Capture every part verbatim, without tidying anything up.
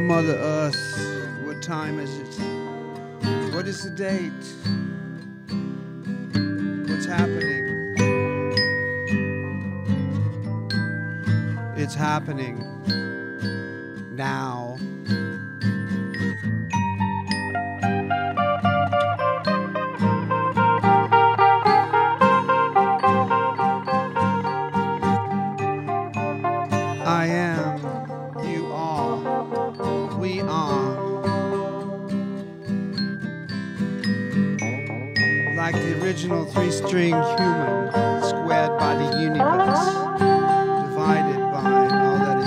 Mother Earth, what time is it? What is the date? What's happening? It's happening now. I am, you are, we are. Like the original three-string human, squared by the universe, divided by all that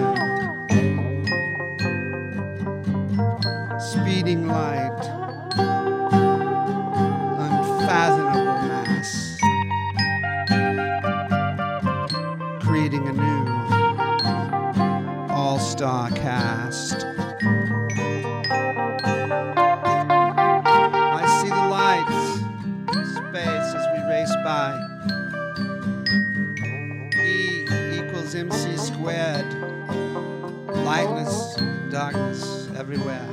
is known. Speeding light, unfathomable mass, creating a new all-star cast. I see the lights, space as we race by. E equals mc squared. Lightness, darkness everywhere.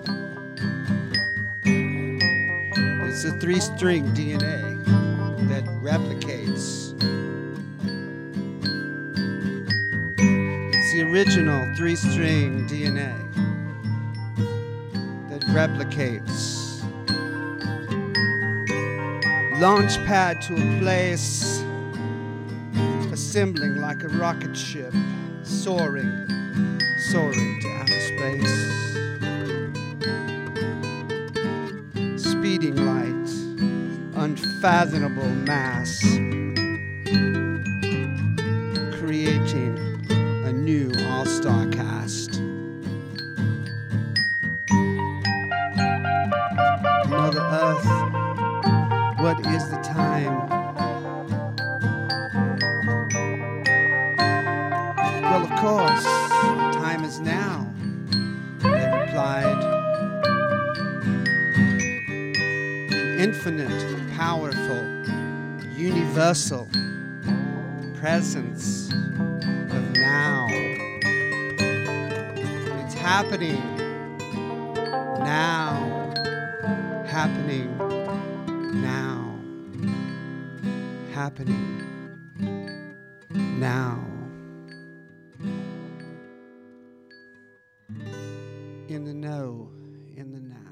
It's a three-string D N A that replicates. It's the original three-string D N A that replicates. Launch pad to a place, assembling like a rocket ship, soaring, soaring to outer space. Speeding light, unfathomable mass, creating a new all-star cast. Mother Earth, what is the time? Well, of course, time is now, they replied. The infinite, powerful, universal presence of now. It's happening now, happening now, happening now. In the know, in the now.